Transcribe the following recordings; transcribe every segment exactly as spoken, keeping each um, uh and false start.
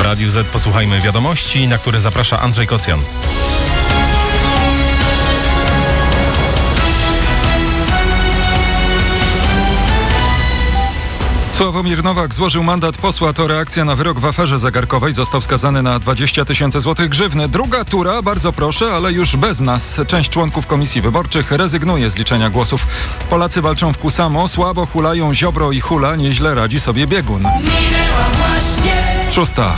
Radiu Z posłuchajmy wiadomości, na które zaprasza Andrzej Kocjan. Sławomir Nowak złożył mandat posła. To reakcja na wyrok w aferze zegarkowej. Został skazany na dwadzieścia tysięcy złotych grzywny. Druga tura, bardzo proszę, ale już bez nas. Część członków komisji wyborczych rezygnuje z liczenia głosów. Polacy walczą w Kusamo. Słabo hulają Ziobro i Hula. Nieźle radzi sobie Biegun. Szósta.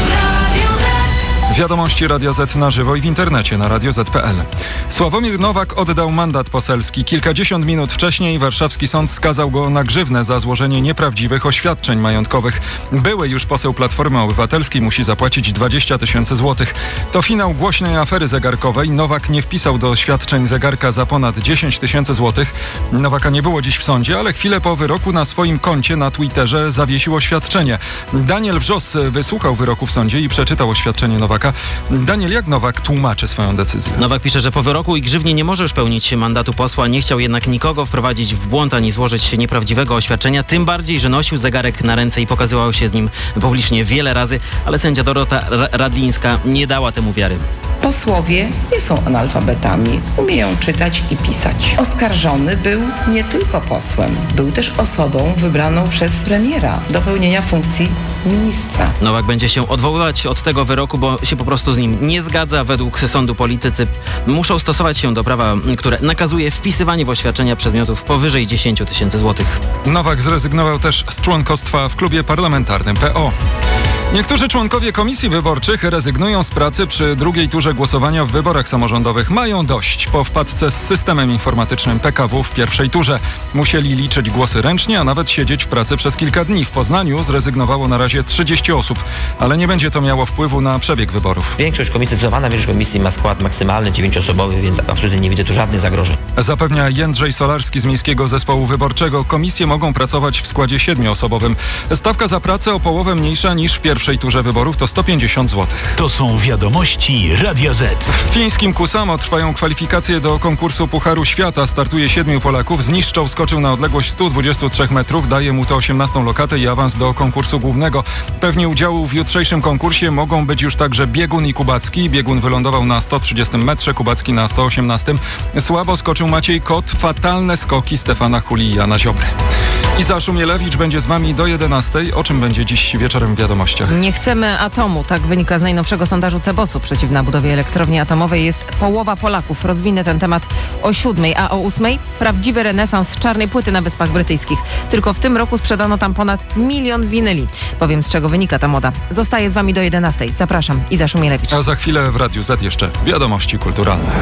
Wiadomości Radia Z na żywo i w internecie na radio zet kropka pe el. Sławomir Nowak oddał mandat poselski. Kilkadziesiąt minut wcześniej warszawski sąd skazał go na grzywnę za złożenie nieprawdziwych oświadczeń majątkowych. Były już poseł Platformy Obywatelskiej musi zapłacić dwadzieścia tysięcy złotych. To finał głośnej afery zegarkowej. Nowak nie wpisał do oświadczeń zegarka za ponad dziesięć tysięcy złotych. Nowaka nie było dziś w sądzie, ale chwilę po wyroku na swoim koncie na Twitterze zawiesił oświadczenie. Daniel Wrzos wysłuchał wyroku w sądzie i przeczytał oświadczenie Nowaka. Daniel, jak Nowak tłumaczy swoją decyzję? Nowak pisze, że po wyroku i grzywnie nie może już pełnić mandatu posła. Nie chciał jednak nikogo wprowadzić w błąd ani złożyć nieprawdziwego oświadczenia. Tym bardziej, że nosił zegarek na ręce i pokazywał się z nim publicznie wiele razy, ale sędzia Dorota Radlińska nie dała temu wiary. Posłowie nie są analfabetami, umieją czytać i pisać. Oskarżony był nie tylko posłem, był też osobą wybraną przez premiera do pełnienia funkcji ministra. Nowak będzie się odwoływać od tego wyroku, bo się po prostu z nim nie zgadza. Według sądu politycy muszą stosować się do prawa, które nakazuje wpisywanie w oświadczenia przedmiotów powyżej dziesięć tysięcy złotych. Nowak zrezygnował też z członkostwa w klubie parlamentarnym P O. Niektórzy członkowie komisji wyborczych rezygnują z pracy przy drugiej turze głosowania w wyborach samorządowych. Mają dość. Po wpadce z systemem informatycznym P K W w pierwszej turze musieli liczyć głosy ręcznie, a nawet siedzieć w pracy przez kilka dni. W Poznaniu zrezygnowało na razie trzydzieści osób, ale nie będzie to miało wpływu na przebieg wyborów. Większość komisji, zdecydowana większość komisji ma skład maksymalny, dziewięcioosobowy, więc absolutnie nie widzę tu żadnych zagrożeń. Zapewnia Jędrzej Solarski z Miejskiego Zespołu Wyborczego. Komisje mogą pracować w składzie siedmioosobowym. Stawka za pracę o połowę mniejsza niż w pierwszej W pierwszej turze wyborów to sto pięćdziesiąt złotych. To są wiadomości Radia Z. W fińskim Kusamo trwają kwalifikacje do konkursu Pucharu Świata. Startuje siedmiu Polaków. Zniszczał skoczył na odległość stu dwudziestu trzech metrów. Daje mu to osiemnastą lokatę i awans do konkursu głównego. Pewnie udziału w jutrzejszym konkursie mogą być już także Biegun i Kubacki. Biegun wylądował na sto trzydziestym metrze, Kubacki na sto osiemnastym. Słabo skoczył Maciej Kot. Fatalne skoki Stefana Huli i Jana Ziobry. Iza Szumielewicz będzie z wami do jedenastej. O czym będzie dziś wieczorem w wiadomościach? Nie chcemy atomu, tak wynika z najnowszego sondażu Cebosu. Przeciwna budowie elektrowni atomowej jest połowa Polaków. Rozwinę ten temat o siódmej, a o ósmej prawdziwy renesans czarnej płyty na Wyspach Brytyjskich. Tylko w tym roku sprzedano tam ponad milion winyli. Powiem, z czego wynika ta moda. Zostaję z wami do jedenastej. Zapraszam, Iza Szumielewicz. A za chwilę w Radiu Z jeszcze wiadomości kulturalne.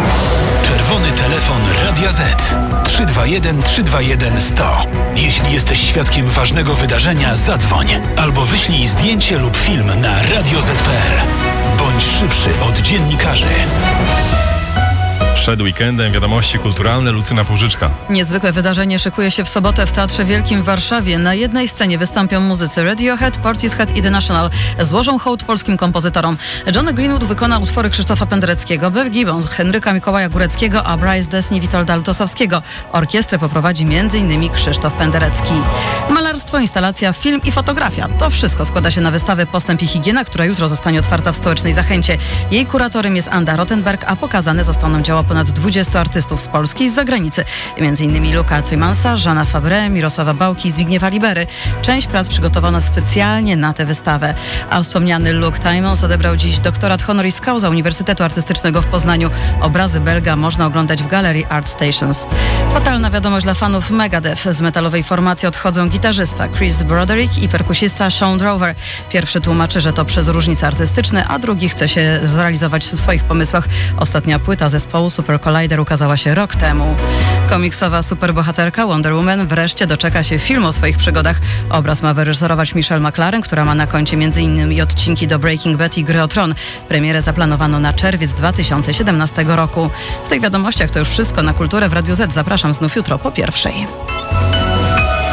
Czerwony telefon Radia Z. trzy dwa jeden trzy dwa jeden sto. Jeśli jesteś świadkiem ważnego wydarzenia, zadzwoń. Albo wyślij zdjęcie lub film na radio zet kropka pe el. Bądź szybszy od dziennikarzy. Przed weekendem wiadomości kulturalne, Lucyna Półżyczka. Niezwykłe wydarzenie szykuje się w sobotę w Teatrze Wielkim w Warszawie. Na jednej scenie wystąpią muzycy Radiohead, Portishead i The National. Złożą hołd polskim kompozytorom. John Greenwood wykona utwory Krzysztofa Pendereckiego, Bev Gibbons, Henryka Mikołaja Góreckiego, a Bryce Dessny Witolda Lutosowskiego. Orkiestrę poprowadzi między innymi Krzysztof Penderecki. Malarstwo, instalacja, film i fotografia. To wszystko składa się na wystawę Postęp i Higiena, która jutro zostanie otwarta w Stołecznej Zachęcie. Jej kuratorem jest Anda Rottenberg, a pokazane zostaną dzieła ponad dwudziestu artystów z Polski i z zagranicy. Między innymi Luca Twymansa, Jeana Fabre, Mirosława Bałki i Zbigniewa Libery. Część prac przygotowano specjalnie na tę wystawę. A wspomniany Luke Tymans odebrał dziś doktorat honoris causa Uniwersytetu Artystycznego w Poznaniu. Obrazy Belga można oglądać w Galerii Art Stations. Fatalna wiadomość dla fanów Megadeth. Z metalowej formacji odchodzą gitarzysta Chris Broderick i perkusista Sean Drover. Pierwszy tłumaczy, że to przez różnice artystyczne, a drugi chce się zrealizować w swoich pomysłach. Ostatnia płyta zespołu Super Collider ukazała się rok temu. Komiksowa superbohaterka Wonder Woman wreszcie doczeka się filmu o swoich przygodach. Obraz ma wyreżyserować Michelle McLaren, która ma na koncie między innymi odcinki do Breaking Bad i Gry o Tron. Premierę zaplanowano na czerwiec dwa tysiące siedemnastego roku. W tych wiadomościach to już wszystko. Na Kulturę w Radiu Z zapraszam znów jutro po pierwszej.